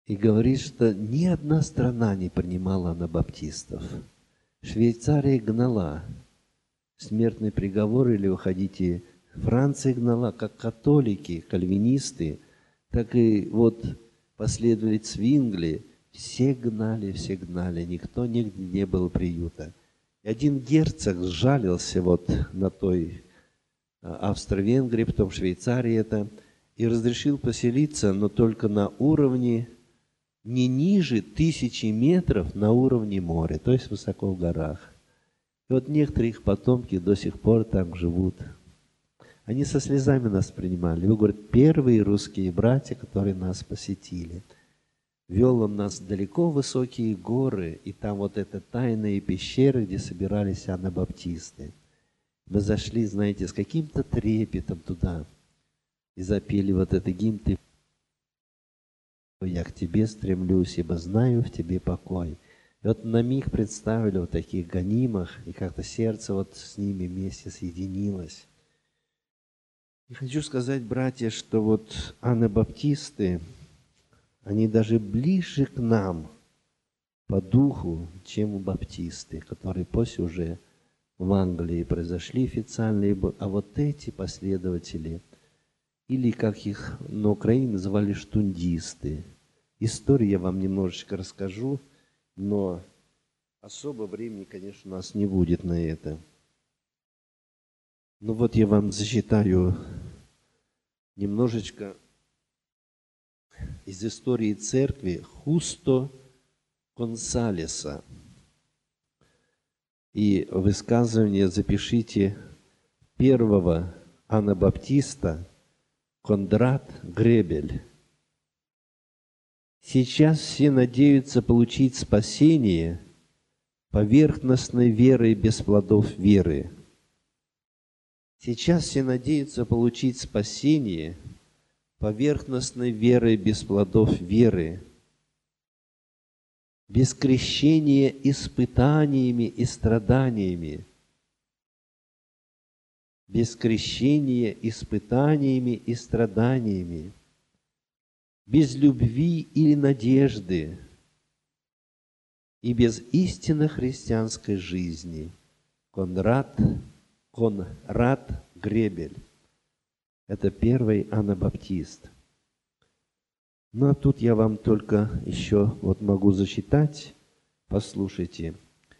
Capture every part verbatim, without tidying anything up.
и говорит, что ни одна страна не принимала анабаптистов. Швейцария гнала смертный приговор, или вы хотите, Франция гнала, как католики, кальвинисты, так и вот последователи Цвингли, все гнали, все гнали, никто нигде не был приюта. И один герцог сжалился вот на той Австро-Венгрии, потом Швейцарии это, и разрешил поселиться, но только на уровне не ниже тысячи метров на уровне моря, то есть высоко в горах. И вот некоторые их потомки до сих пор там живут. Они со слезами нас принимали. Вы, говорят, первые русские братья, которые нас посетили. Вел он нас далеко в высокие горы, и там вот это тайные пещеры, где собирались анабаптисты. Мы зашли, знаете, с каким-то трепетом туда и запели вот это гимн «Ты, я к тебе стремлюсь, ибо знаю в тебе покой». И вот на миг представили вот таких гонимых, и как-то сердце вот с ними вместе соединилось. И хочу сказать, братья, что вот анабаптисты, они даже ближе к нам по духу, чем баптисты, которые после уже в Англии произошли официальные, а вот эти последователи, или как их на Украине называли штундисты. Историю я вам немножечко расскажу, но особо времени, конечно, у нас не будет на это. Ну вот я вам зачитаю немножечко из истории церкви Хусто Консалеса. И высказывание запишите первого анабаптиста Кондрат Гребель. Сейчас все надеются получить спасение поверхностной верой без плодов веры. Сейчас все надеются получить спасение поверхностной верой без плодов веры, без крещения испытаниями и страданиями, без крещения испытаниями и страданиями, без любви или надежды и без истинно христианской жизни. Конрад, Конрад Гребель. Это первый анабаптист. Ну, а тут я вам только еще вот могу зачитать. Послушайте.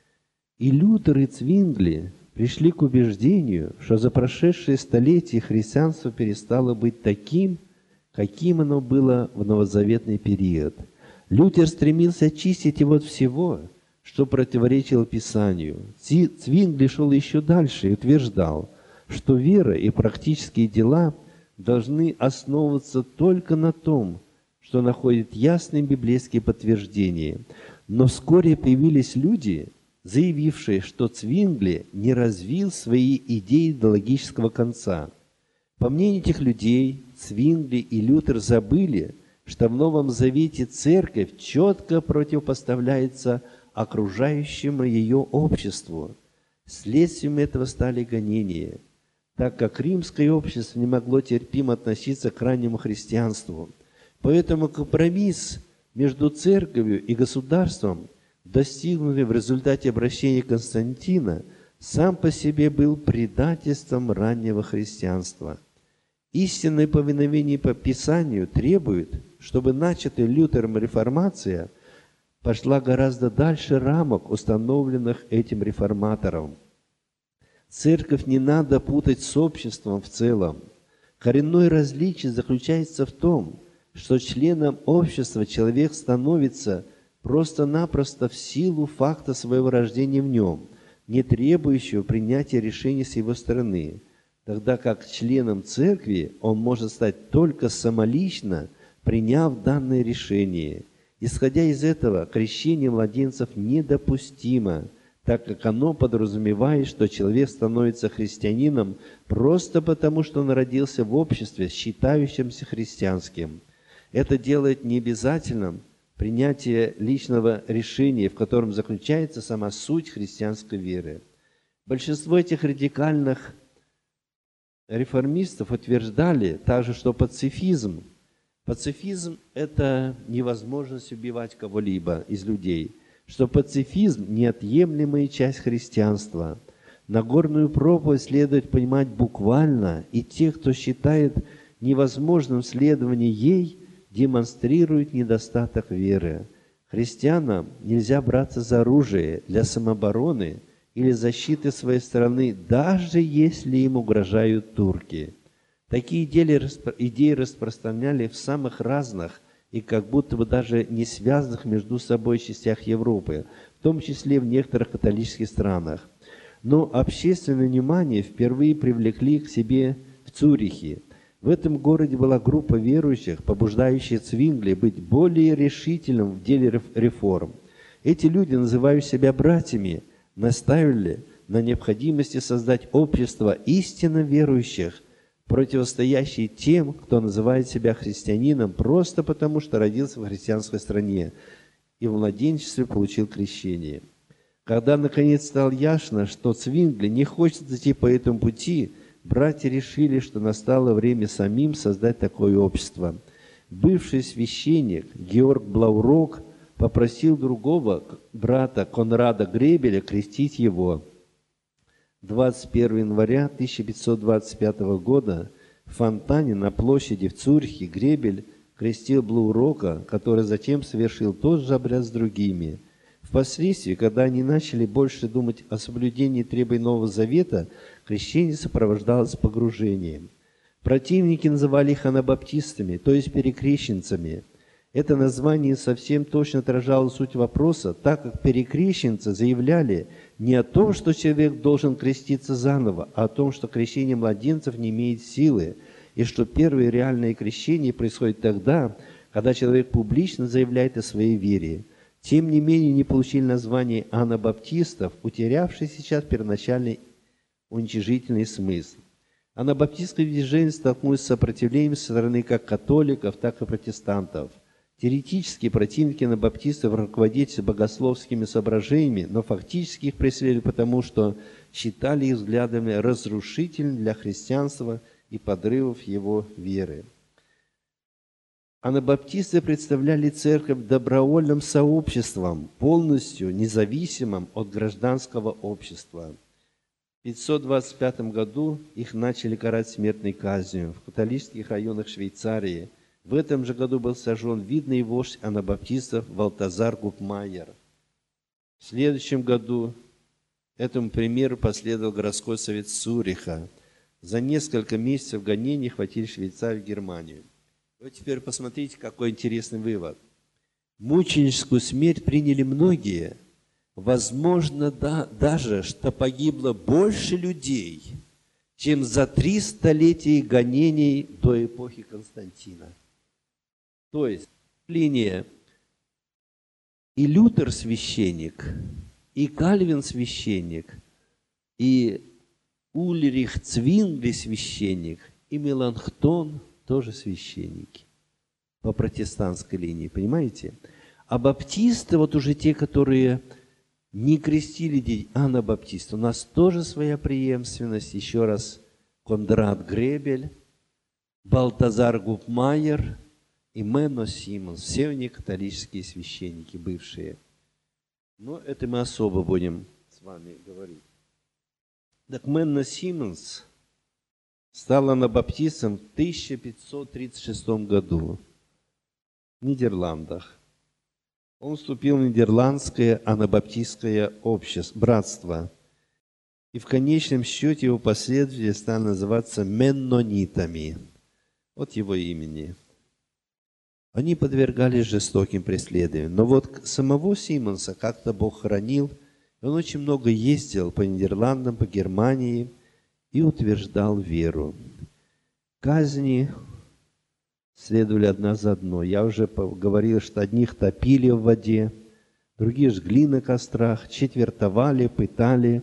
И Лютер, и Цвингли пришли к убеждению, что за прошедшие столетия христианство перестало быть таким, каким оно было в новозаветный период. Лютер стремился очистить его от всего, что противоречило Писанию. Цвингли шел еще дальше и утверждал, что вера и практические дела должны основываться только на том, что находит ясные библейские подтверждения. Но вскоре появились люди, заявившие, что Цвингли не развил свои идеи до логического конца. По мнению этих людей, Цвингли и Лютер забыли, что в Новом Завете Церковь четко противопоставляется окружающему ее обществу. Следствием этого стали гонения, так как римское общество не могло терпимо относиться к раннему христианству. Поэтому компромисс между церковью и государством, достигнутый в результате обращения Константина, сам по себе был предательством раннего христианства. Истинное повиновение по Писанию требует, чтобы начатая Лютером реформация пошла гораздо дальше рамок, установленных этим реформатором. Церковь не надо путать с обществом в целом. Коренное различие заключается в том, что членом общества человек становится просто-напросто в силу факта своего рождения в нем, не требующего принятия решений с его стороны, тогда как членом церкви он может стать только самолично, приняв данное решение. Исходя из этого, крещение младенцев недопустимо, так как оно подразумевает, что человек становится христианином просто потому, что он родился в обществе, считающемся христианским. Это делает необязательным принятие личного решения, в котором заключается сама суть христианской веры. Большинство этих радикальных реформистов утверждали также, что пацифизм Пацифизм – это невозможность убивать кого-либо из людей, что пацифизм – неотъемлемая часть христианства. Нагорную проповедь следует понимать буквально, и те, кто считает невозможным следование ей, демонстрируют недостаток веры. Христианам нельзя браться за оружие для самообороны или защиты своей страны, даже если им угрожают турки. Такие идеи распространяли в самых разных и как будто бы даже не связанных между собой частях Европы, в том числе в некоторых католических странах. Но общественное внимание впервые привлекли к себе в Цюрихе. В этом городе была группа верующих, побуждающая Цвингли быть более решительным в деле реформ. Эти люди, называя себя братьями, настаивали на необходимости создать общество истинно верующих, противостоящие тем, кто называет себя христианином просто потому, что родился в христианской стране и в младенчестве получил крещение. Когда наконец стало ясно, что Цвингли не хочет идти по этому пути, братья решили, что настало время самим создать такое общество. Бывший священник Георг Блаурок попросил другого брата Конрада Гребеля крестить его. двадцать первого января тысяча пятьсот двадцать пятого года в фонтане на площади в Цюрихе Гребель крестил Блаурока, который затем совершил тот же обряд с другими. Впоследствии, когда они начали больше думать о соблюдении требований Нового Завета, крещение сопровождалось погружением. Противники называли их анабаптистами, то есть перекрещенцами. Это название совсем точно отражало суть вопроса, так как перекрещенцы заявляли не о том, что человек должен креститься заново, а о том, что крещение младенцев не имеет силы, и что первое реальное крещение происходит тогда, когда человек публично заявляет о своей вере. Тем не менее, не получили название анабаптистов, утерявшие сейчас первоначальный уничижительный смысл. Анабаптистское движение столкнулось с сопротивлением со стороны как католиков, так и протестантов. Теоретически противники анабаптистов руководились богословскими соображениями, но фактически их преследовали потому, что считали их взглядами разрушительными для христианства и подрывов его веры. Анабаптисты представляли церковь добровольным сообществом, полностью независимым от гражданского общества. В пятьсот двадцать пятом году их начали карать смертной казнью в католических районах Швейцарии. В этом же году был сожжен видный вождь анабаптистов Балтазар Гупмайер. В следующем году этому примеру последовал городской совет Цюриха. За несколько месяцев гонений хватили Швейцарию и Германию. Вот теперь посмотрите, какой интересный вывод. Мученическую смерть приняли многие. Возможно, да, даже, что погибло больше людей, чем за три столетия гонений до эпохи Константина. То есть, Плиния и Лютер священник, и Кальвин священник, и Ульрих Цвингли священник, и Меланхтон тоже священники по протестантской линии, понимаете? А баптисты, вот уже те, которые не крестили детей, анабаптисты, у нас тоже своя преемственность. Еще раз, Конрад Гребель, Балтазар Гупмайер и Менно Симонс. Все они католические священники, бывшие. Но это мы особо будем с вами говорить. Так Менно Симонс стал анабаптистом в тысяча пятьсот тридцать шестом году в Нидерландах. Он вступил в Нидерландское анабаптистское общество, братство. И в конечном счете его последователи стали называться меннонитами. От его имени. Они подвергались жестоким преследованиям. Но вот самого Симонса как-то Бог хранил. И он очень много ездил по Нидерландам, по Германии и утверждал веру. Казни следовали одна за одной. Я уже говорил, что одних топили в воде, другие жгли на кострах, четвертовали, пытали.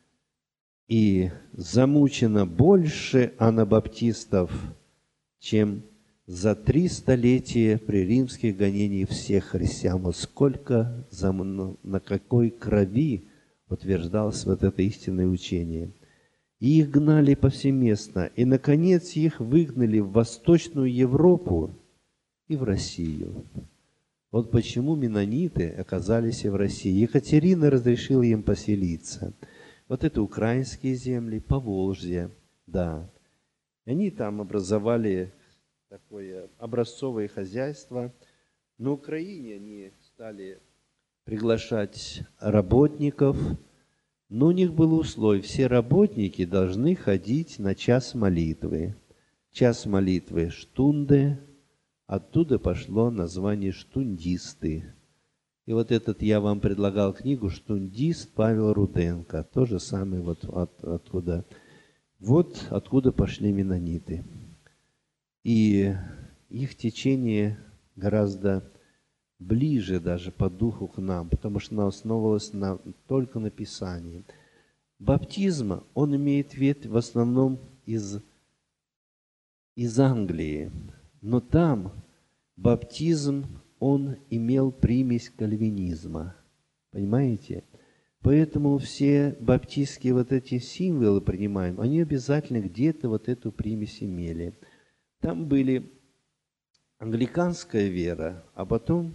И замучено больше анабаптистов, чем за три столетия при римских гонениях всех христиан. Вот сколько, на какой крови утверждалось вот это истинное учение. И их гнали повсеместно. И, наконец, их выгнали в Восточную Европу. и в Россию. Вот почему меннониты оказались и в России. Екатерина разрешила им поселиться. Вот это украинские земли, Поволжье, да. Они там образовали такое образцовое хозяйство. На Украине они стали приглашать работников, но у них было условие: все работники должны ходить на час молитвы. Час молитвы штунды, оттуда пошло название штундисты. И вот этот я вам предлагал книгу «Штундист» Павел Руденко, то же самое вот от, откуда. Вот откуда пошли меннониты. И их течение гораздо ближе даже по духу к нам, потому что оно основывалось на, только на Писании. Баптизм, он имеет ветвь в основном из, из Англии, но там баптизм, он имел примесь кальвинизма. Понимаете? Поэтому все баптистские вот эти символы принимаем, они обязательно где-то вот эту примесь имели. Там были англиканская вера, а потом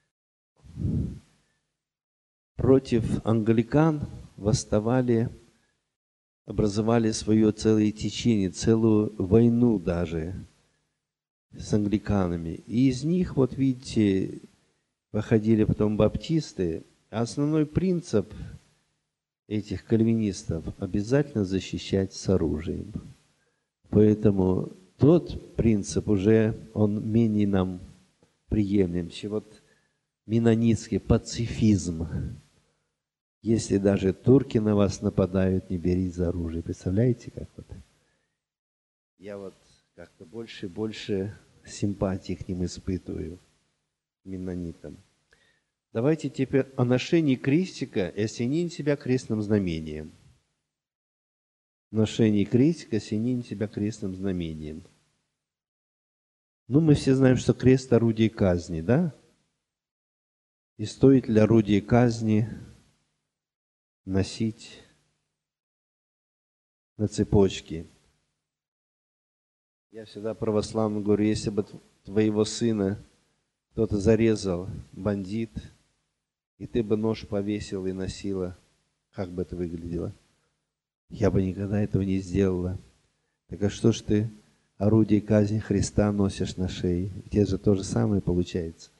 против англикан восставали, образовали свое целое течение, целую войну даже с англиканами. И из них, вот видите, выходили потом баптисты. А основной принцип этих кальвинистов – обязательно защищать с оружием. Поэтому тот принцип уже, он менее нам приемлем, чем вот меннонитский пацифизм. Если даже турки на вас нападают, не берите за оружие. Представляете, как вот? Я вот как-то больше и больше симпатии к ним испытываю, меннонитам. Давайте теперь о ношении крестика и осенении себя крестным знамением. Ношение крестика, осенение себя крестным знамением. Ну, мы все знаем, что крест – орудие казни, да? И стоит ли орудие казни носить на цепочке? Я всегда православно говорю, если бы твоего сына кто-то зарезал, бандит, и ты бы нож повесил и носила, как бы это выглядело? Я бы никогда этого не сделала. Так а что ж ты орудие казни Христа носишь на шее? Ведь это же то же самое получается.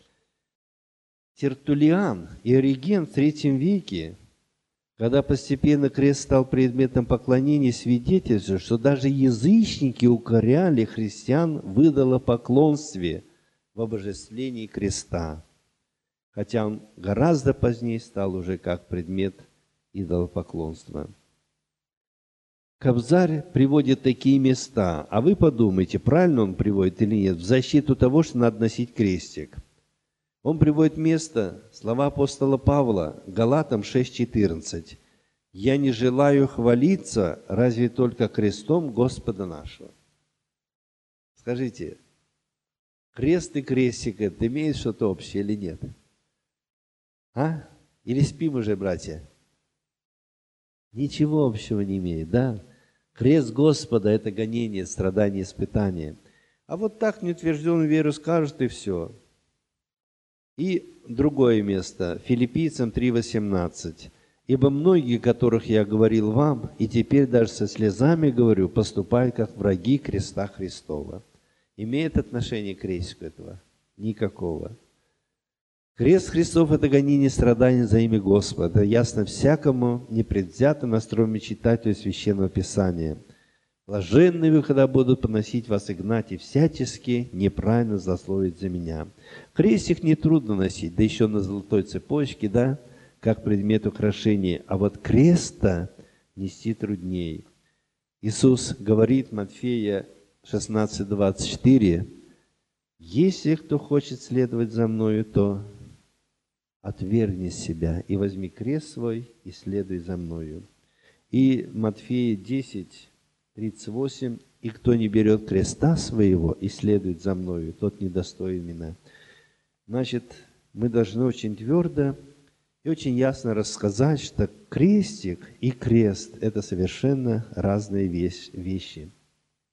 Тертуллиан и Ориген в третьем веке, когда постепенно крест стал предметом поклонения, свидетельствует, что даже язычники укоряли христиан в идолопоклонстве, в обожествлении креста. Хотя он гораздо позднее стал уже как предмет идолопоклонства. Кобзарь приводит такие места, а вы подумайте, правильно он приводит или нет, в защиту того, что надо носить крестик. Он приводит место, слова апостола Павла, Галатам шесть четырнадцать. «Я не желаю хвалиться, разве только крестом Господа нашего». Скажите, крест и крестик, это имеет что-то общее или нет? А? Или спим уже, братья? Ничего общего не имеет, да? Крест Господа – это гонение, страдание, испытание. А вот так неутвержденную веру скажут, и все. И другое место, Филиппийцам три восемнадцать. «Ибо многие, которых я говорил вам, и теперь даже со слезами говорю, поступают как враги креста Христова». Имеет отношение к крестику этого? Никакого. Крест Христов – это гонение страданий за имя Господа. Это ясно всякому непредвзято настроенному читателю Священного Писания. Блаженны вы, когда будут поносить вас и гнать, и всячески неправильно злословить за меня. Крестик нетрудно носить, да еще на золотой цепочке, да, как предмет украшения. А вот креста нести трудней. Иисус говорит, Матфея шестнадцать двадцать четыре, «Если кто хочет следовать за Мною, то отвергни себя и возьми крест свой и следуй за Мною». И Матфея десять тридцать восемь, «И кто не берет креста своего и следует за Мною, тот недостоин Меня». Значит, мы должны очень твердо и очень ясно рассказать, что крестик и крест – это совершенно разные вещи.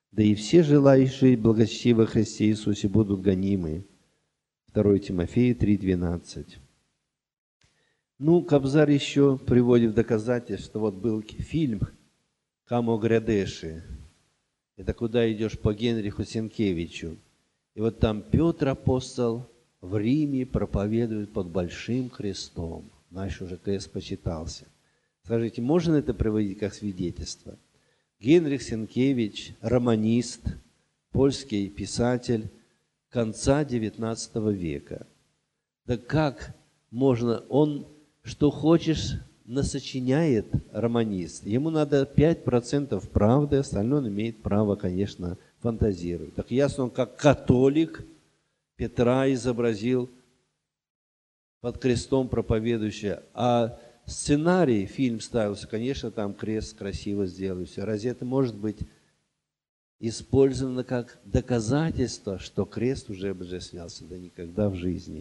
да и все желающие благочестивы во Христе Иисусе будут гонимы. второе Тимофея три двенадцать. Ну, Кобзарь еще приводит в доказательство, что вот был фильм «Камо Грядеши». Это «Куда идешь» по Генриху Сенкевичу. И вот там Петр апостол в Риме проповедует под большим крестом. Наш уже крест почитался. Скажите, можно это приводить как свидетельство? Генрих Сенкевич, романист, польский писатель конца девятнадцатого века. Да как можно, он, что хочешь, насочиняет романист. Ему надо пять процентов правды, остальное он имеет право, конечно, фантазировать. Так ясно, он как католик Петра изобразил под крестом проповедующего, а сценарий, фильм ставился, конечно, там крест красиво сделали. Все. Разве это может быть использовано как доказательство, что крест уже обожествлялся? Да никогда в жизни.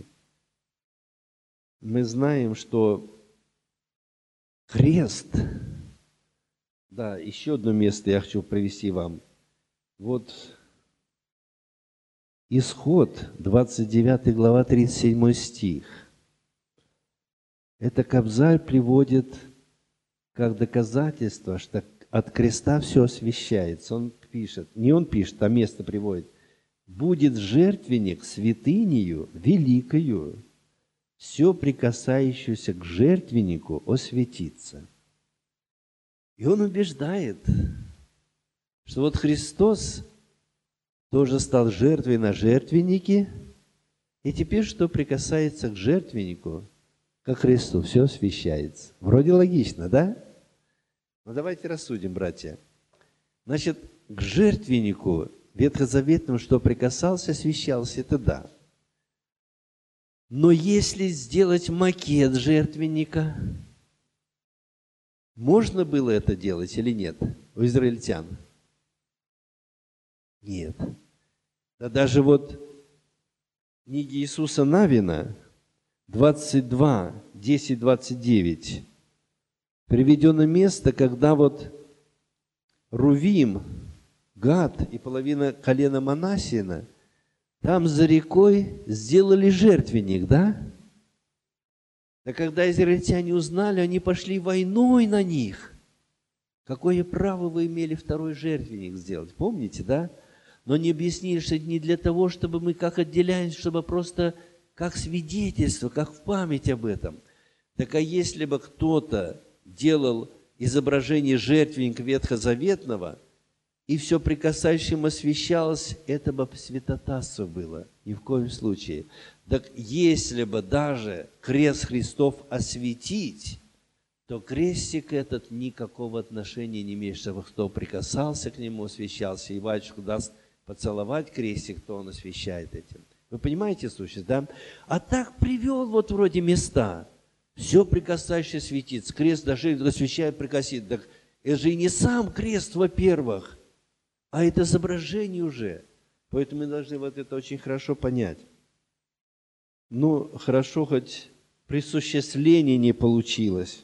Мы знаем, что крест, да, еще одно место я хочу привести вам. Вот Исход, двадцать девятая глава, тридцать седьмой стих. Это Кобзарь приводит как доказательство, что от креста все освящается. Он пишет, не он пишет, а место приводит. «Будет жертвенник святынею великою, все прикасающееся к жертвеннику осветится». И он убеждает, что вот Христос тоже стал жертвой на жертвеннике, и теперь, что прикасается к жертвеннику, как Христу, все освящается. Вроде логично, да? Но давайте рассудим, братья. Значит, к жертвеннику ветхозаветному, что прикасался, освящался, это да. Но если сделать макет жертвенника, можно было это делать или нет у израильтян? Нет. Да даже вот в книге Иисуса Навина, двадцать два, десять, двадцать девять, приведено место, когда вот Рувим, Гад и половина колена Манассиина там за рекой сделали жертвенник, да? Да когда израильтяне узнали, они пошли войной на них. Какое право вы имели второй жертвенник сделать? Помните, да? Но не объяснили, что это не для того, чтобы мы как отделяемся, чтобы просто как свидетельство, как в память об этом. Так а если бы кто-то делал изображение жертвенника ветхозаветного, и все прикасающим освящалось, это бы святотатство было. Ни в коем случае. Так если бы даже крест Христов осветить, то крестик этот никакого отношения не имеет, чтобы кто прикасался к нему, освящался, и батюшка даст поцеловать крестик, то он освящает этим. Вы понимаете сущность, да? А так привел вот вроде места. Все прикасающее светится. Крест даже освящает, прикосит. Так это же и не сам крест, во-первых, а это изображение уже. Поэтому мы должны вот это очень хорошо понять. Ну, хорошо, хоть присуществление не получилось.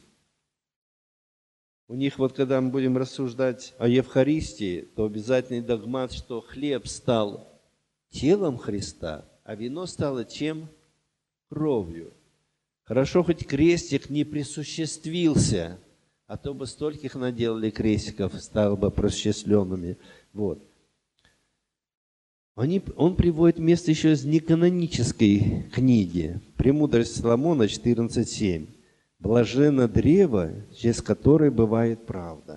У них вот, когда мы будем рассуждать о Евхаристии, то обязательный догмат, что хлеб стал телом Христа, а вино стало чем? Кровью. Хорошо, хоть крестик не присуществился, а то бы стольких наделали крестиков, стало бы просчастленными. Вот. Они, он приводит место еще из неканонической книги «Премудрость Соломона» четырнадцать семь. «Блаженно древо, через которое бывает правда».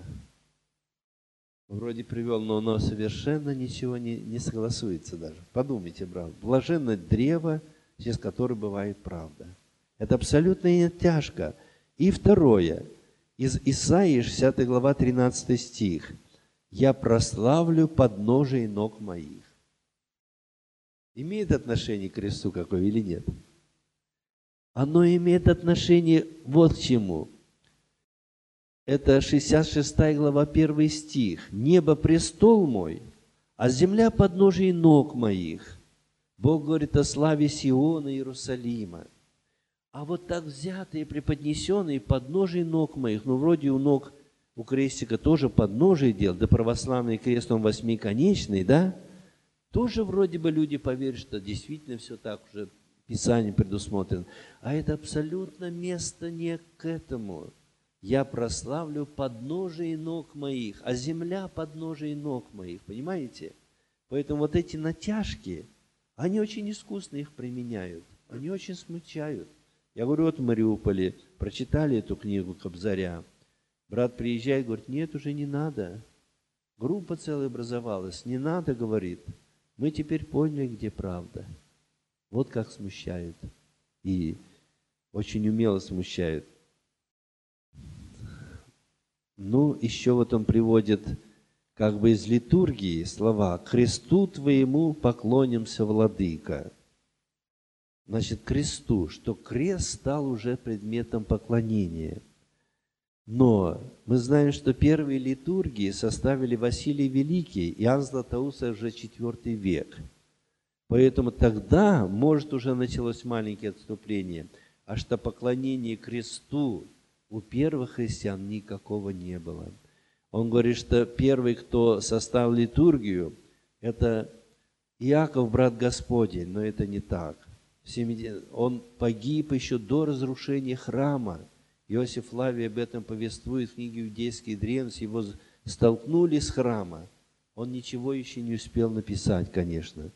Вроде привел, но оно совершенно ничего не, не согласуется даже. Подумайте, брат. «Блаженно древо, через которое бывает правда». Это абсолютная тяжко. И второе. Из Исаии, шестидесятая глава, тринадцатый стих. «Я прославлю подножие ног моих». Имеет отношение к кресту какое или нет? Оно имеет отношение вот к чему. Это шестьдесят шестая глава, первый стих. «Небо престол мой, а земля подножие ног моих». Бог говорит о славе Сиона и Иерусалима. А вот так взятые, преподнесенные подножие ног моих, ну вроде у ног у крестика тоже подножие делал, да православный крест, он восьмиконечный, да? Тоже вроде бы люди поверят, что действительно все так уже в Писании предусмотрено. А это абсолютно место не к этому. Я прославлю подножие ног моих, а земля подножие ног моих, понимаете? Поэтому вот эти натяжки, они очень искусно их применяют, они очень смущают. Я говорю, вот в Мариуполе прочитали эту книгу Кобзаря, брат приезжает, говорит, нет, уже не надо. Группа целая образовалась, не надо, говорит. Мы теперь поняли, где правда. Вот как смущают. И очень умело смущают. Ну, еще вот он приводит как бы из литургии слова «Кресту твоему поклонимся, владыка». Значит, кресту, что крест стал уже предметом поклонения. Но мы знаем, что первые литургии составили Василий Великий, Иоанн Златоуст уже четвёртый век. Поэтому тогда, может, уже началось маленькое отступление, а что поклонение кресту у первых христиан никакого не было. Он говорит, что первый, кто составил литургию, это Иаков, брат Господень, но это не так. Он погиб еще до разрушения храма. Иосиф Флавий об этом повествует в книге «Иудейские древности». Его столкнули с храма. Он ничего еще не успел написать, конечно.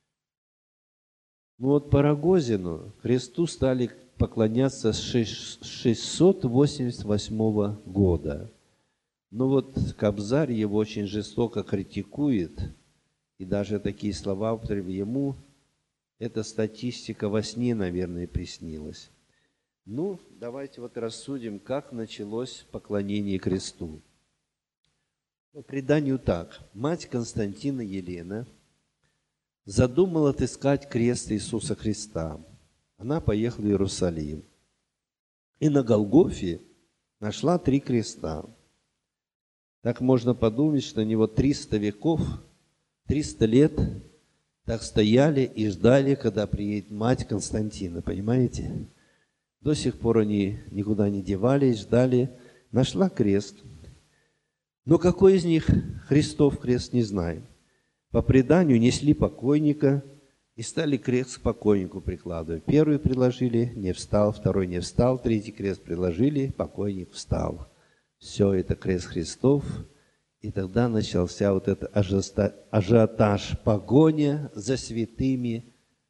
Ну вот по Рогозину Христу стали поклоняться с шестьсот восемьдесят восьмого года. Но вот Кобзарь его очень жестоко критикует, и даже такие слова употребляет. Ему эта статистика во сне, наверное, приснилась. Ну, давайте вот рассудим, как началось поклонение кресту. По преданию так. Мать Константина Елена задумала отыскать крест Иисуса Христа. Она поехала в Иерусалим. И на Голгофе нашла три креста. Так можно подумать, что они вот триста веков, триста лет так стояли и ждали, когда приедет мать Константина, понимаете? До сих пор они никуда не девались, ждали. Нашла крест. Но какой из них Христов крест, не знаем. По преданию несли покойника и стали крест к покойнику прикладывать. Первый приложили, не встал, второй не встал, третий крест приложили, покойник встал. Все это крест Христов. И тогда начался вот этот ажиотаж, погоня за святыми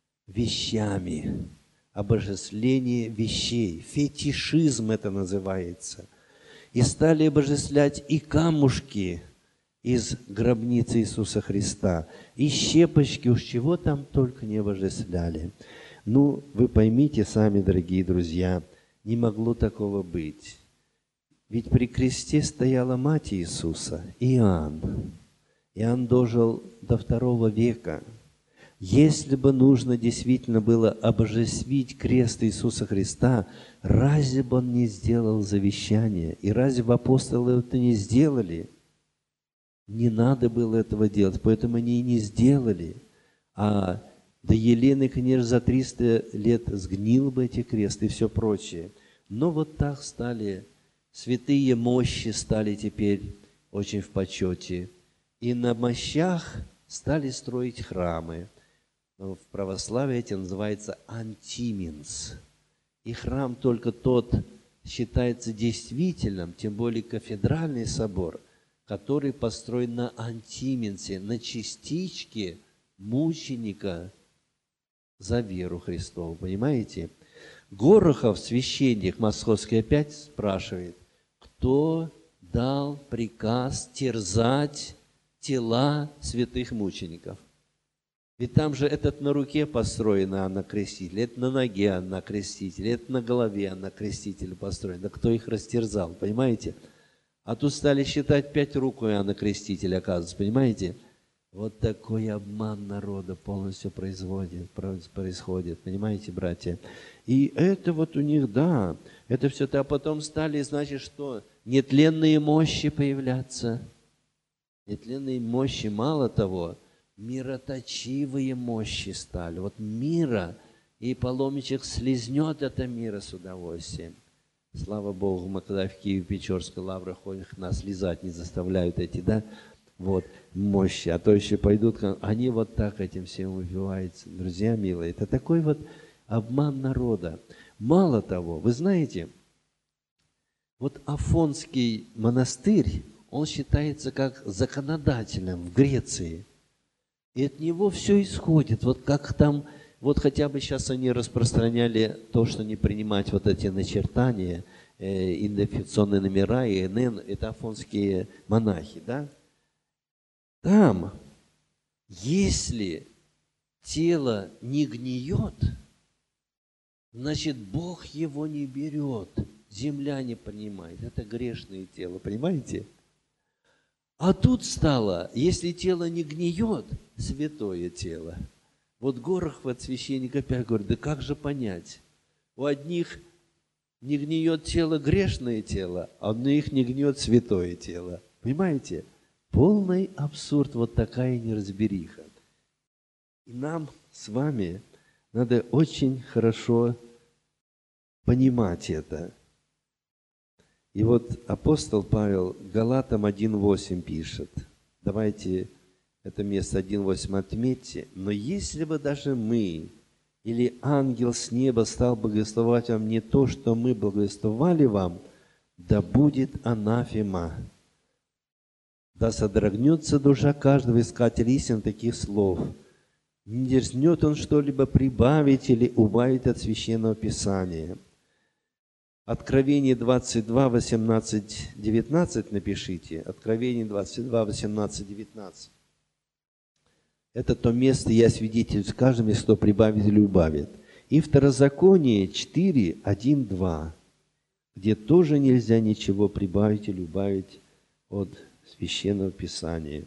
вещами, обожествление вещей, фетишизм это называется. И стали обожествлять и камушки из гробницы Иисуса Христа, и щепочки, уж чего там только не обожествляли. Ну, вы поймите сами, дорогие друзья, не могло такого быть. Ведь при кресте стояла мать Иисуса, Иоанн. Иоанн дожил до второго века. Если бы нужно действительно было обожествить крест Иисуса Христа, разве бы он не сделал завещание? И разве бы апостолы это не сделали? Не надо было этого делать, поэтому они и не сделали. А до Елены, конечно, за триста лет сгнил бы эти кресты и все прочее. Но вот так стали... Святые мощи стали теперь очень в почете. И на мощах стали строить храмы. В православии это называется антиминс. И храм только тот считается действительным, тем более кафедральный собор, который построен на антиминсе, на частичке мученика за веру Христову. Понимаете? Горохов, священник московский, опять спрашивает, кто дал приказ терзать тела святых мучеников? Ведь там же этот на руке построен Иоанна Креститель, это на ноге Иоанна Креститель, это на голове Иоанна Крестителя построен. Да кто их растерзал, понимаете? А тут стали считать пять рук у Иоанна Крестителя, оказывается, понимаете? Вот такой обман народа полностью производит, происходит, понимаете, братья? И это вот у них, да, это все то, а потом стали, значит, что нетленные мощи появляться. Нетленные мощи, мало того, мироточивые мощи стали. Вот мира, и паломничек слезнет это мира с удовольствием. Слава Богу, мы когда в Киеве, Печорской лавры ходим, нас лизать не заставляют эти, да, вот, мощи. А то еще пойдут, они вот так этим всем убиваются. Друзья милые, это такой вот обман народа. Мало того, вы знаете, вот Афонский монастырь, он считается как законодателем в Греции. И от него все исходит. Вот как там, вот хотя бы сейчас они распространяли то, что не принимать вот эти начертания, э, идентификационные номера и эн эн, это афонские монахи, да? Там, если тело не гниет, значит, Бог его не берет, земля не принимает. Это грешное тело, понимаете? А тут стало, если тело не гниет, святое тело. Вот Горохов от священника опять говорит, да как же понять? У одних не гниет тело, грешное тело, а у них не гниет святое тело. Понимаете? Полный абсурд, вот такая неразбериха. И нам с вами надо очень хорошо понимать это. И вот апостол Павел Галатам один восемь пишет. Давайте это место один восемь отметьте. «Но если бы даже мы или ангел с неба стал благовествовать вам не то, что мы благовествовали вам, да будет анафема. Да содрогнется душа каждого искателя истин таких слов. Не дерзнет он что-либо прибавить или убавить от Священного Писания». Откровение двадцать два, восемнадцать, девятнадцать напишите. Откровение двадцать два, восемнадцать, девятнадцать. Это то место, я свидетель с каждым, если кто прибавит или убавит. И Второзаконие четыре, один, два, где тоже нельзя ничего прибавить или убавить от Священного Писания.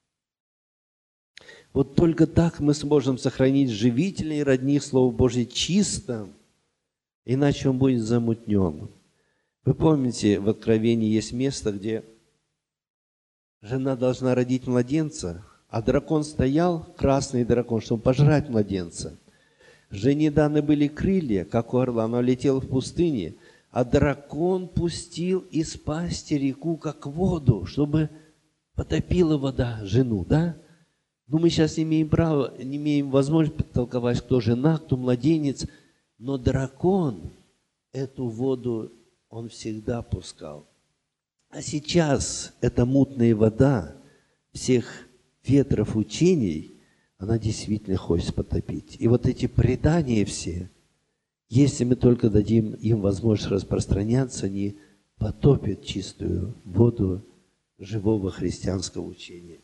Вот только так мы сможем сохранить живительное и родних Слов Божьих чистым, иначе он будет замутнен. Вы помните, в Откровении есть место, где жена должна родить младенца, а дракон стоял, красный дракон, чтобы пожрать младенца. Жене даны были крылья, как у орла, она летела в пустыне, а дракон пустил из пасти реку, как воду, чтобы потопила вода жену, да? Ну, мы сейчас не имеем права, не имеем возможности толковать, кто жена, кто младенец, но дракон эту воду, он всегда пускал. А сейчас эта мутная вода всех ветров учений, она действительно хочет потопить. И вот эти предания все, если мы только дадим им возможность распространяться, они потопят чистую воду живого христианского учения.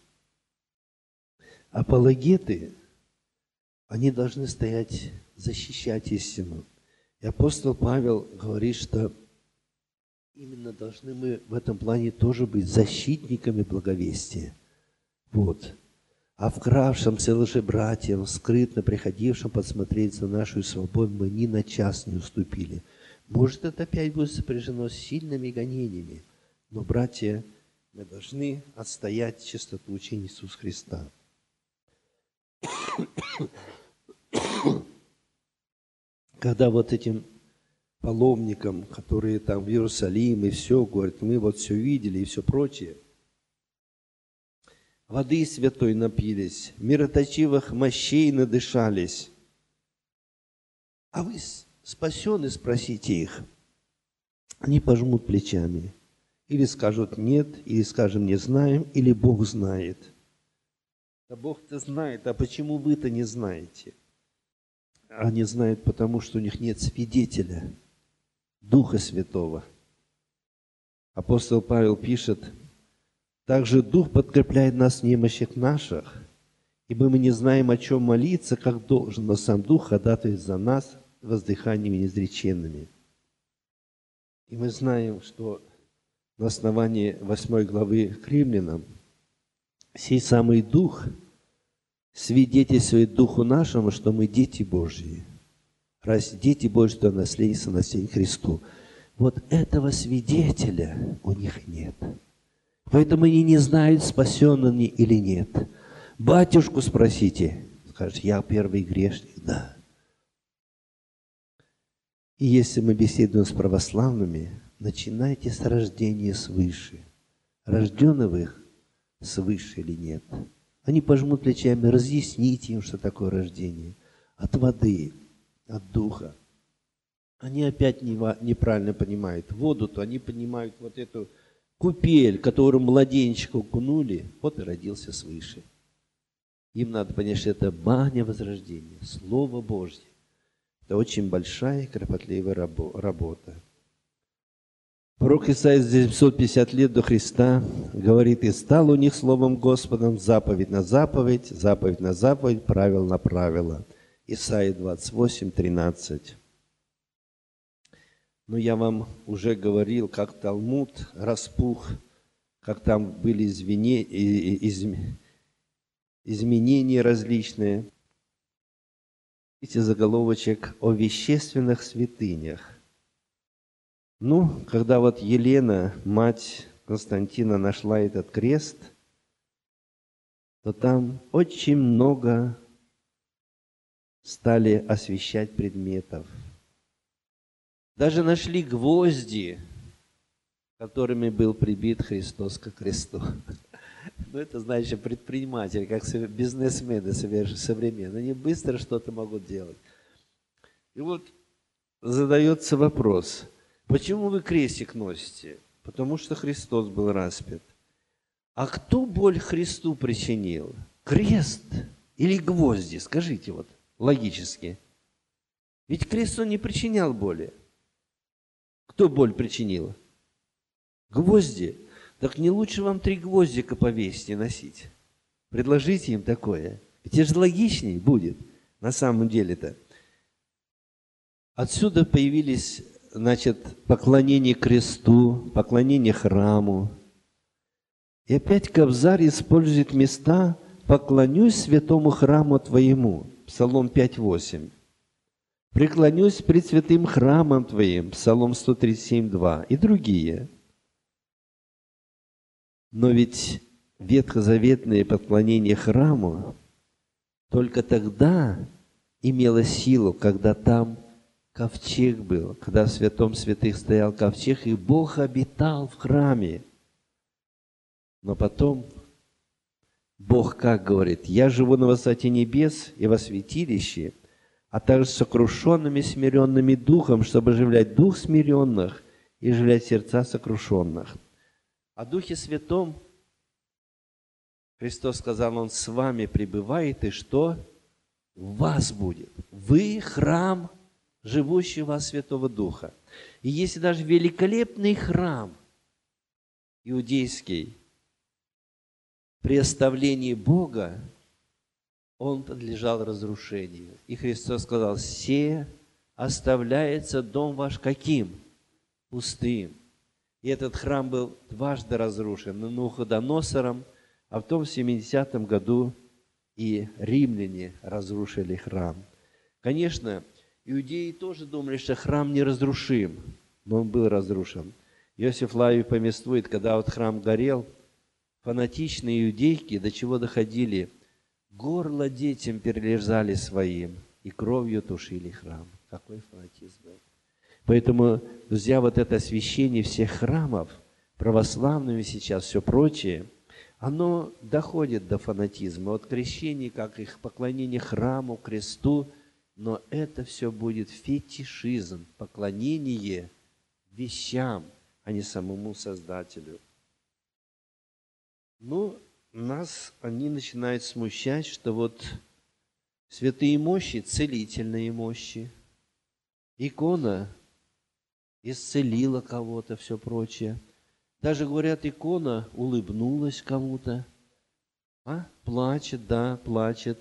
Апологеты, они должны стоять, защищать истину. И апостол Павел говорит, что именно должны мы в этом плане тоже быть защитниками благовестия. Вот. А вкравшимся лжебратьям, скрытно приходившим подсмотреть за нашу свободу, мы ни на час не уступили. Может, это опять будет сопряжено с сильными гонениями, но, братья, мы должны отстоять чистоту учения Иисуса Христа. Когда вот этим паломникам, которые там в Иерусалим и все, говорят, мы вот все видели и все прочее, воды святой напились, мироточивых мощей надышались. А вы спасены, спросите их. Они пожмут плечами. Или скажут нет, или скажем не знаем, или Бог знает. Да Бог-то знает, а почему вы-то не знаете? Они знают, потому что у них нет свидетеля, Духа Святого. Апостол Павел пишет, также Дух подкрепляет нас в немощах наших, ибо мы не знаем, о чем молиться, как должен, но сам Дух ходатайствует за нас воздыханиями неизреченными. И мы знаем, что на основании восьмой главы к Римлянам сей самый Дух свидетельствует Духу нашему, что мы дети Божьи. Раз дети Божьи, то наследницы наследие Христу. Вот этого свидетеля у них нет. Поэтому они не знают, спасен он или нет. Батюшку спросите, скажет, я первый грешник, да. И если мы беседуем с православными, начинайте с рождения свыше. Рождены вы свыше или нет? Они пожмут плечами, разъясните им, что такое рождение. От воды, от духа. Они опять неправильно понимают воду, то они понимают вот эту купель, которую младенчика окунули, вот и родился свыше. Им надо понять, что это баня возрождения, Слово Божье. Это очень большая и кропотливая работа. Пророк Исаия за семьсот пятьдесят лет до Христа говорит: «И стал у них словом Господом заповедь на заповедь, заповедь на заповедь, правило на правило». Исаия двадцать восемь, тринадцать. Но я вам уже говорил, как Талмуд распух, как там были извине, из, изменения различные. Видите, заголовочек о вещественных святынях. Ну, когда вот Елена, мать Константина, нашла этот крест, то там очень много стали освящать предметов. Даже нашли гвозди, которыми был прибит Христос ко кресту. Ну, это, значит, предприниматели, как бизнесмены современные. Они быстро что-то могут делать. И вот задается вопрос, почему вы крестик носите? Потому что Христос был распят. А кто боль Христу причинил? Крест или гвозди? Скажите вот логически. Ведь крест он не причинял боли. Кто боль причинил? Гвозди. Так не лучше вам три гвоздика повесить и носить? Предложите им такое. Ведь это же логичнее будет на самом деле-то. Отсюда появились, значит, поклонение кресту, поклонение храму. И опять Кобзарь использует места «поклонюсь святому храму твоему» Псалом пять восемь. «Преклонюсь пред святым храмом твоим» Псалом сто тридцать семь два и другие. Но ведь ветхозаветное поклонение храму только тогда имело силу, когда там ковчег был, когда в святом святых стоял ковчег, и Бог обитал в храме. Но потом Бог как говорит: «Я живу на высоте небес и во святилище, а также с сокрушенными, смиренными духом, чтобы оживлять дух смиренных и оживлять сердца сокрушенных». О Духе Святом Христос сказал: Он с вами пребывает, и что? В вас будет. Вы храм живущего в вас Святого Духа. И если даже великолепный храм иудейский при оставлении Бога, он подлежал разрушению. И Христос сказал: «Се оставляется дом ваш каким? Пустым». И этот храм был дважды разрушен Навуходоносором, а потом в семидесятом году и римляне разрушили храм. Конечно, иудеи тоже думали, что храм неразрушим, но он был разрушен. Иосиф Флавий повествует, когда вот храм горел, фанатичные иудейки до чего доходили? Горло детям перерезали своим и кровью тушили храм. Какой фанатизм был. Поэтому, друзья, вот это освящение всех храмов, православными сейчас, все прочее, оно доходит до фанатизма, от крещения, как их поклонение храму, кресту, но это все будет фетишизм, поклонение вещам, а не самому Создателю. Ну, нас они начинают смущать, что вот святые мощи, целительные мощи, икона исцелила кого-то, все прочее. Даже, говорят, икона улыбнулась кому-то. А? Плачет, да, плачет.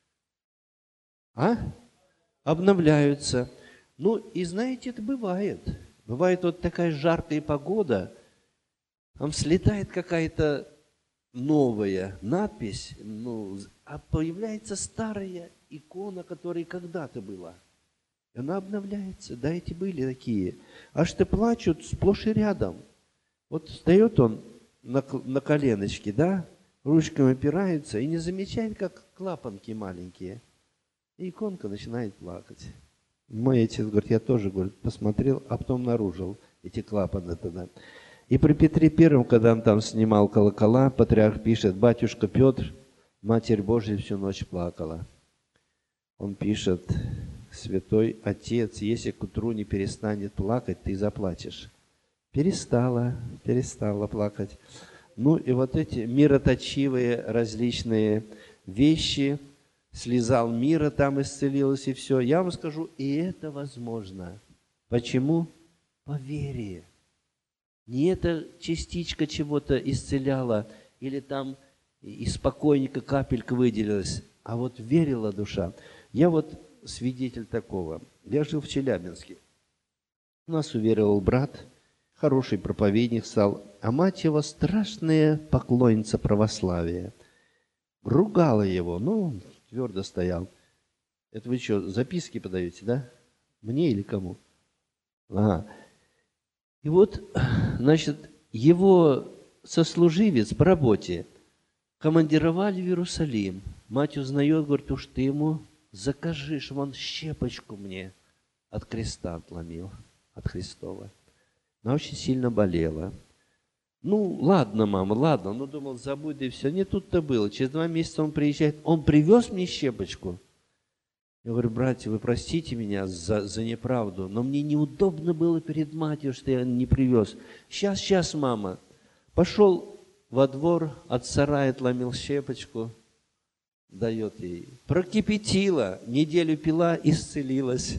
А? Обновляются. Ну, и знаете, это бывает. Бывает вот такая жаркая погода, там слетает какая-то новая надпись, ну, а появляется старая икона, которая когда-то была. И она обновляется. Да, эти были такие. Аж ты плачут сплошь и рядом. Вот встает он на, на коленочки, да, ручками опирается и не замечает, как клапанки маленькие. И иконка начинает плакать. Мой отец говорит, я тоже, говорит, посмотрел, а потом обнаружил эти клапаны тогда. И при Петре Первом, когда он там снимал колокола, патриарх пишет, батюшка Петр, Матерь Божия всю ночь плакала. Он пишет, святой отец, если к утру не перестанет плакать, ты заплачешь. Перестала, перестала плакать. Ну и вот эти мироточивые различные вещи, слезал мира, там исцелилось и все. Я вам скажу, и это возможно. Почему? По вере. Не эта частичка чего-то исцеляла, или там из покойника капелька выделилась, а вот верила душа. Я вот свидетель такого. Я жил в Челябинске. У нас уверовал брат, хороший проповедник стал, а мать его страшная поклонница православия. Ругала его, ну, твердо стоял. Это вы что, записки подаете, да? Мне или кому? Ага. И вот, значит, его сослуживец по работе командировали в Иерусалим. Мать узнает, говорит, уж ты ему закажи, чтобы он щепочку мне от креста отломил, от Христова. Она очень сильно болела. Ну, ладно, мама, ладно. Ну, думал, забудь, да и все. Не тут-то было. Через два месяца он приезжает. Он привез мне щепочку. Я говорю, братья, вы простите меня за, за неправду, но мне неудобно было перед матерью, что я не привез. Сейчас, сейчас, мама. Пошел во двор, от сарая отломил щепочку, дает ей. Прокипятила, неделю пила, исцелилась.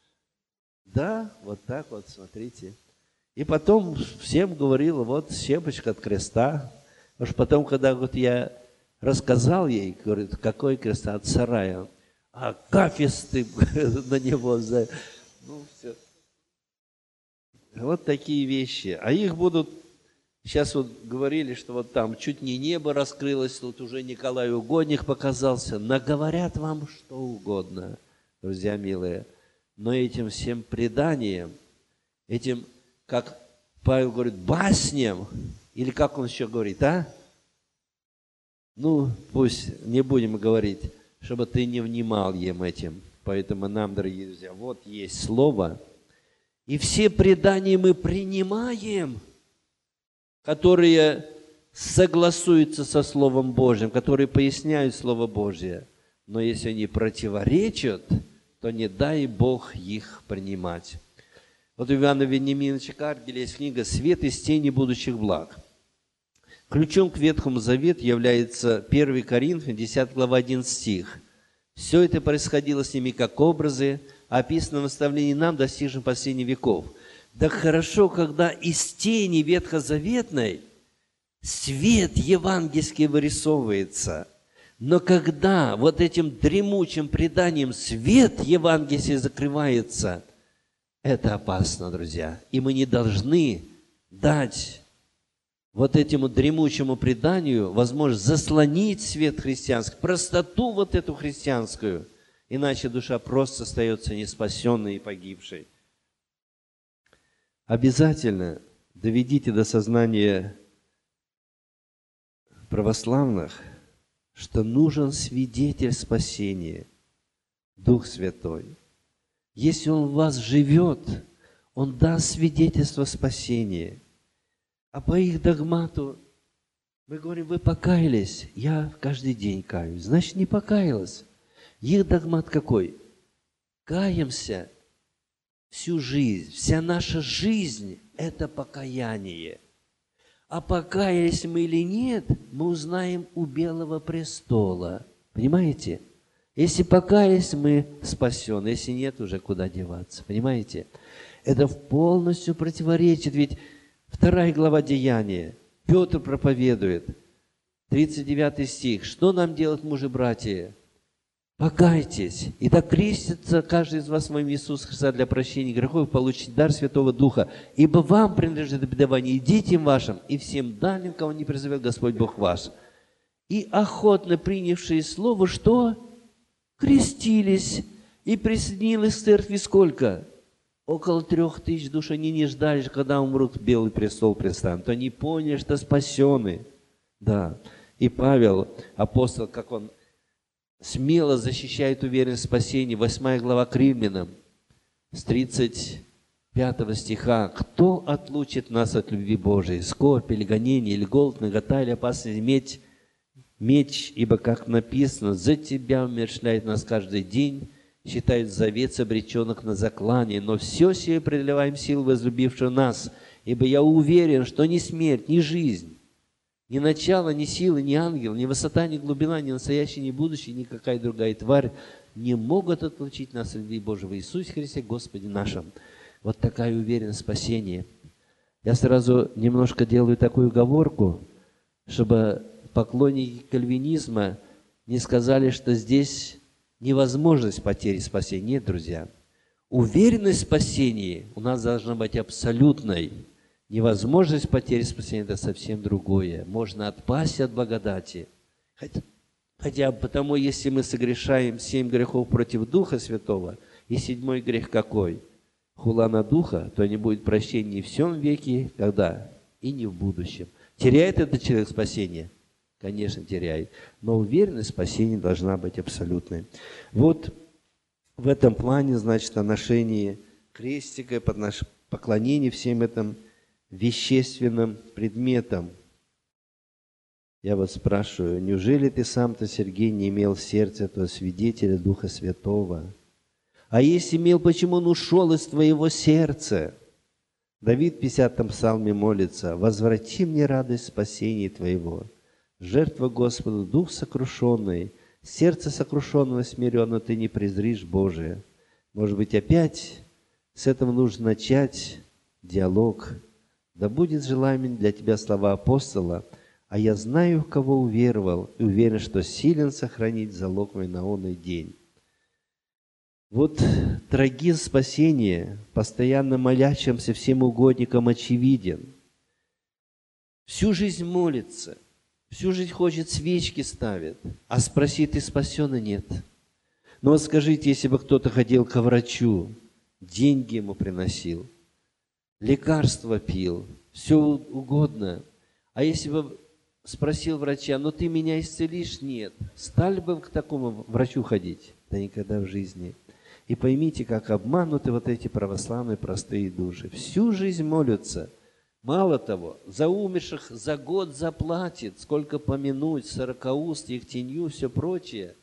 Да, вот так вот, смотрите. И потом всем говорила, вот щепочка от креста. Потому что потом, когда вот, я рассказал ей, говорит, какой крест? От сарая. А кафесты на него. За... Ну, все. Вот такие вещи. А их будут... Сейчас вот говорили, что вот там чуть не небо раскрылось, тут уже Николай Угодник показался. Наговорят вам что угодно, друзья милые. Но этим всем преданием, этим, как Павел говорит, басням, или как он еще говорит, а? Ну, пусть не будем говорить, чтобы ты не внимал им этим. Поэтому нам, дорогие друзья, вот есть слово, и все предания мы принимаем, которые согласуются со Словом Божьим, которые поясняют Слово Божье. Но если они противоречат, то не дай Бог их принимать. Вот у Иоанна Вениаминовича Каргеля есть книга «Свет из тени будущих благ». Ключом к Ветхому Завету является первое Коринфянам, десятая глава, одиннадцатый стих. Все это происходило с ними как образы, описано в наставлении нам, достигшим последних веков. Да хорошо, когда из тени ветхозаветной свет евангельский вырисовывается. Но когда вот этим дремучим преданием свет евангельский закрывается, это опасно, друзья. И мы не должны дать вот этому дремучему преданию возможность заслонить свет христианский, простоту вот эту христианскую. Иначе душа просто остается неспасенной и погибшей. Обязательно доведите до сознания православных, что нужен свидетель спасения, Дух Святой. Если Он в вас живет, Он даст свидетельство спасения. А по их догмату мы говорим, вы покаялись, я каждый день каюсь. Значит, не покаялась. Их догмат какой? Каемся всю жизнь. Вся наша жизнь – это покаяние. А покаялись мы или нет, мы узнаем у Белого престола. Понимаете? Если покаялись, мы спасены. Если нет, уже куда деваться. Понимаете? Это полностью противоречит. Ведь вторая глава Деяния. Петр проповедует. тридцать девятый стих. Что нам делать, мужи-братья? Покайтесь, и да крестится каждый из вас во имя Иисуса Христа для прощения грехов, получите дар Святого Духа. Ибо вам принадлежит обетование и детям вашим, и всем дальним, кого не призовет Господь Бог ваш. И охотно принявшие слово, что? Крестились, и присоединилось к церкви сколько? Около трех тысяч душ. Они не ждали, когда умрут, Белый престол предстанут. Они поняли, что спасены. Да. И Павел, апостол, как он смело защищает уверенность в спасении. Восьмая глава к Римлянам. с тридцать пятого стиха. «Кто отлучит нас от любви Божией? Скорбь или гонение, или голод, нагота, или опасность иметь меч, ибо, как написано, за Тебя умерщвляет нас каждый день, считают завет обреченных на заклание, но все сие преодолеваем силу возлюбившего нас, ибо я уверен, что ни смерть, ни жизнь, ни начало, ни силы, ни ангел, ни высота, ни глубина, ни настоящее, ни будущее, никакая другая тварь не могут отлучить нас от любви Божьей в Иисусе Христе, Господе нашем». Вот такая уверенность в спасении. Я сразу немножко делаю такую оговорку, чтобы поклонники кальвинизма не сказали, что здесь невозможность потери спасения. Нет, друзья. Уверенность в спасении у нас должна быть абсолютной. Невозможность потери спасения – это совсем другое. Можно отпасть от благодати. Хотя, хотя потому, если мы согрешаем семь грехов против Духа Святого, и седьмой грех какой? Хула на Духа, то не будет прощения ни в всем веке, когда, и не в будущем. Теряет этот человек спасение? Конечно, теряет. Но уверенность в спасении должна быть абсолютной. Вот в этом плане, значит, о ношении крестика, поклонении всем этим вещественным предметам. Я вас спрашиваю, неужели ты сам-то, Сергей, не имел в сердце этого свидетеля Духа Святого? А если имел, почему он ушел из твоего сердца? Давид в пятидесятом псалме молится: «Возврати мне радость спасения твоего. Жертва Господу, дух сокрушенный, сердце сокрушенного смиренно ты не презришь, Божие». Может быть, опять с этого нужно начать диалог. Да будет желаемым для тебя слова апостола: «А я знаю, в кого уверовал, и уверен, что силен сохранить залог мой на онный день». Вот трагизм спасения, постоянно молящимся всем угодникам, очевиден. Всю жизнь молится, всю жизнь хочет, свечки ставит, а спроси: ты спасен и нет? Но вот скажите, если бы кто-то ходил к врачу, деньги ему приносил, лекарства пил, все угодно, а если бы спросил врача: ну ты меня исцелишь? Нет. Стали бы к такому врачу ходить? Да никогда в жизни. И поймите, как обмануты вот эти православные простые души. Всю жизнь молятся. Мало того, за умерших за год заплатит, сколько помянуть, сорокауст, их тенью, все прочее.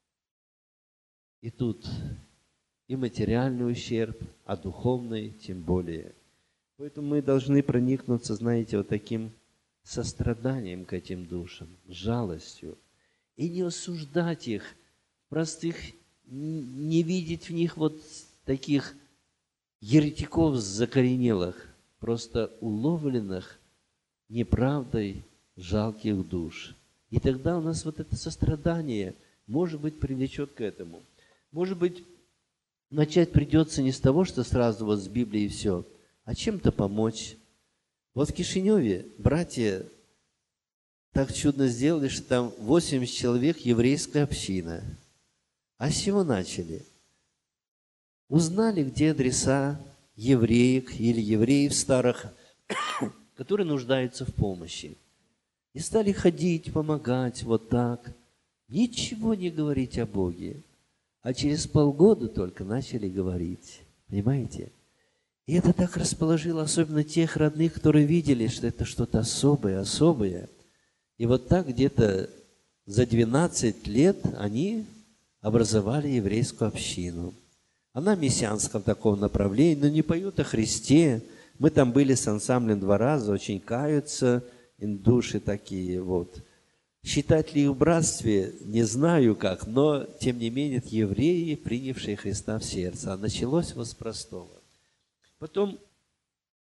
И тут и материальный ущерб, а духовный тем более. Поэтому мы должны проникнуться, знаете, вот таким состраданием к этим душам, жалостью. И не осуждать их, простых, не видеть в них вот таких еретиков закоренелых, просто уловленных неправдой жалких душ. И тогда у нас вот это сострадание, может быть, привлечет к этому. Может быть, начать придется не с того, что сразу вот с Библии и все, а чем-то помочь. Вот в Кишиневе братья так чудно сделали, что там восемьдесят человек еврейская община. А с чего начали? Узнали, где адреса евреек или евреев старых, которые нуждаются в помощи. И стали ходить, помогать вот так. Ничего не говорить о Боге. А через полгода только начали говорить. Понимаете? И это так расположило особенно тех родных, которые видели, что это что-то особое, особое. И вот так где-то за двенадцать лет они образовали еврейскую общину. Она в мессианском таком направлении, но не поют о Христе. Мы там были с ансамблем два раза, очень каются, души такие вот. Считать ли их в братстве, не знаю как, но, тем не менее, евреи, принявшие Христа в сердце. А началось вот с простого. Потом